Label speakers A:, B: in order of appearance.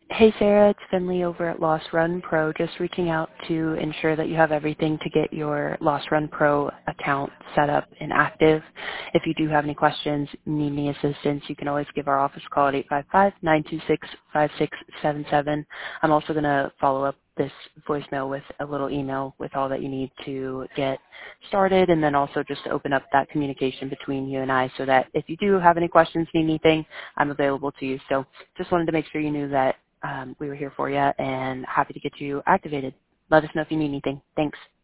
A: Hey Sarah, it's Finley over at Lost Run Pro, just reaching out to ensure that you have everything to get your Lost Run Pro account set up and active. If you do have any questions, need any assistance, you can always give our office a call at 855-926-5677. I'm also going to follow up this voicemail with a little email with all that you need to get started, and then also just to open up that communication between you and I so that if you do have any questions, need anything, I'm available to you. So just wanted to make sure you knew that we were here for you and happy to get you activated. Let us know if you need anything. Thanks.